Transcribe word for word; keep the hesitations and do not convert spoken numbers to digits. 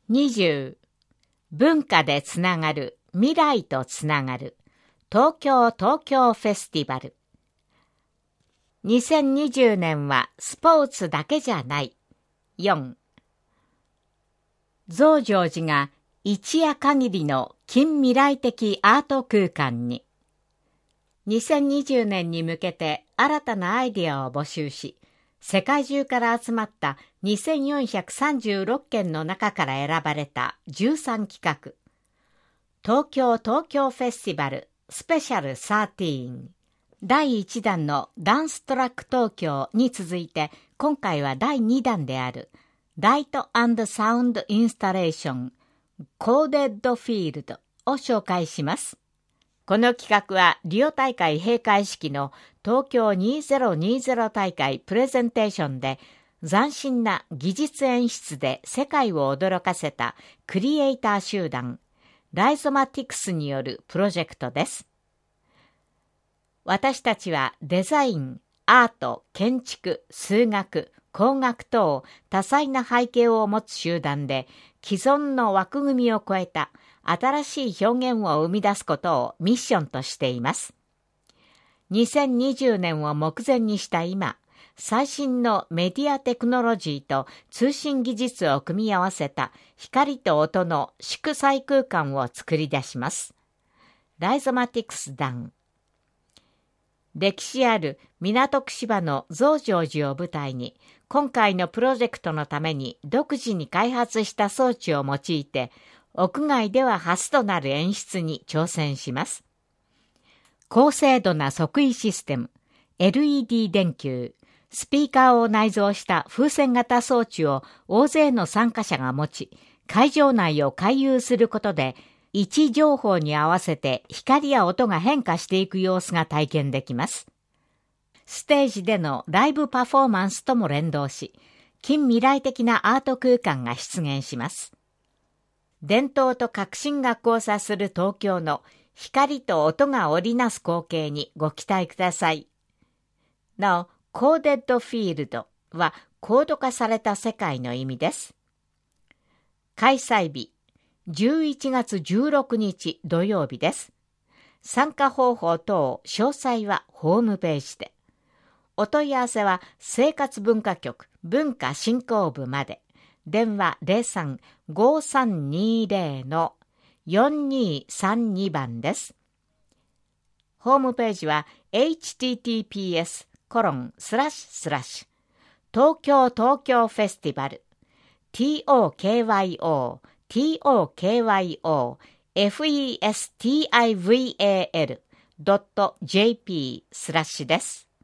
にじゅう文化でつながる、未来とつながる東京東京フェスティバル。にせんにじゅうねんはスポーツだけじゃない。よん増上寺が一夜限りの近未来的アート空間に。にせんにじゅうねんに向けて新たなアイデアを募集し、世界中から集まったにせんよんひゃくさんじゅうろっけんの中から選ばれたじゅうさんきかく、東京東京フェスティバルスペシャルじゅうさんだいいちだんのダンストラック東京に続いて、今回はだいにだんであるライト&サウンドインスタレーションコーデッドフィールドを紹介します。この企画はリオ大会閉会式の東京にせんにじゅう大会プレゼンテーションで斬新な技術演出で世界を驚かせたクリエイター集団ライゾマティクスによるプロジェクトです。私たちはデザイン、アート、建築、数学、工学等多彩な背景を持つ集団で既存の枠組みを超えた新しい表現を生み出すことをミッションとしています。にせんにじゅうねんを目前にした今、最新のメディアテクノロジーと通信技術を組み合わせた光と音の祝祭空間を作り出します。ライゾマティクス団。歴史ある港区芝の増上寺を舞台に、今回のプロジェクトのために独自に開発した装置を用いて、屋外では初となる演出に挑戦します。高精度な測位システム、エルイーディー 電球、スピーカーを内蔵した風船型装置を大勢の参加者が持ち、会場内を回遊することで、位置情報に合わせて光や音が変化していく様子が体験できます。ステージでのライブパフォーマンスとも連動し、近未来的なアート空間が出現します。伝統と革新が交差する東京の光と音が織りなす光景にご期待ください。なお、コーデッドフィールドはコード化された世界の意味です。開催日、じゅういちがつじゅうろくにち土曜日です。参加方法等詳細はホームページで。お問い合わせは生活文化局文化振興部まで。電話 ゼロさん ごーさんにーぜろ のよんにーさんに 番です。ホームページは エイチティーティーピーエスコロンスラッシュスラッシュ東京東京フェスティバル トーキョー トーキョー トーキョー フェスティバル ドット ジェーピー スラッシュです。